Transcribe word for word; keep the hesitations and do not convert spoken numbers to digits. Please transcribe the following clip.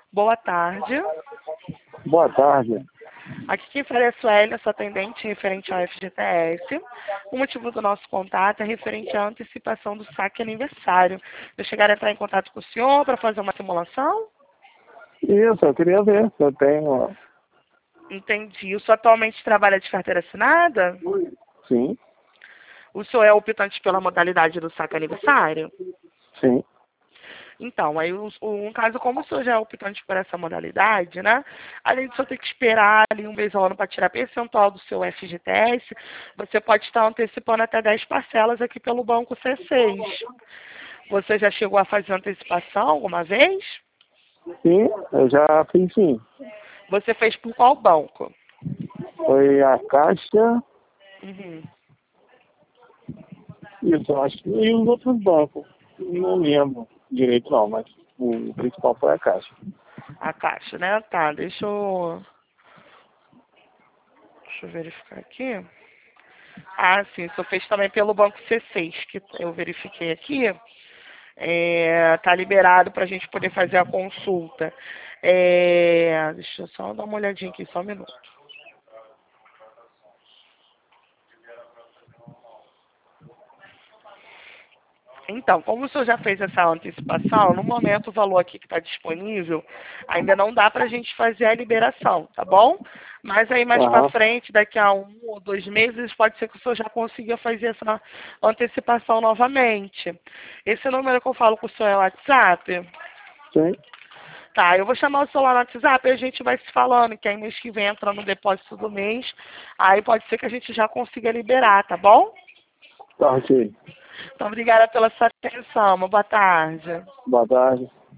Boa tarde. Boa tarde. Aqui quem fala é a Sueli, sua atendente referente ao F G T S. O motivo do nosso contato é referente à antecipação do saque aniversário. Eu chegar a entrar em contato com o senhor para fazer uma simulação? Isso, eu queria ver se eu tenho. Entendi. O senhor atualmente trabalha de carteira assinada? Sim, O senhor é optante pela modalidade do saque aniversário? sim. Então, aí o- o- um caso como o senhor já é optante por essa modalidade, né? Além de o senhor ter que esperar ali um mês ao ano para tirar percentual do seu F G T S, você pode estar antecipando até dez parcelas aqui pelo Banco C seis. Você já chegou a fazer antecipação alguma vez? Sim, eu já fiz sim. Você fez por qual banco? Foi a Caixa, Uhum. isso, eu acho que e os outros bancos. Não lembro direito não, mas o principal foi a Caixa. A Caixa, né? Tá, deixa eu... Deixa eu verificar aqui. Ah, sim, o senhor fez também pelo Banco C seis, que eu verifiquei aqui. É, tá liberado para a gente poder fazer a consulta. É, deixa eu só dar uma olhadinha aqui, só um minuto. Então, como o senhor já fez essa antecipação, no momento o valor aqui que está disponível, ainda não dá para a gente fazer a liberação, tá bom? Mas aí mais para Aham, frente, daqui a um ou dois meses, pode ser que o senhor já consiga fazer essa antecipação novamente. Esse número que eu falo com o senhor é o WhatsApp? sim. Tá, eu vou chamar o celular no WhatsApp e a gente vai se falando, que aí mês que vem entra no depósito do mês, aí pode ser que a gente já consiga liberar, tá bom? Tá, ok. Então, obrigada pela sua atenção, uma boa tarde. Boa tarde.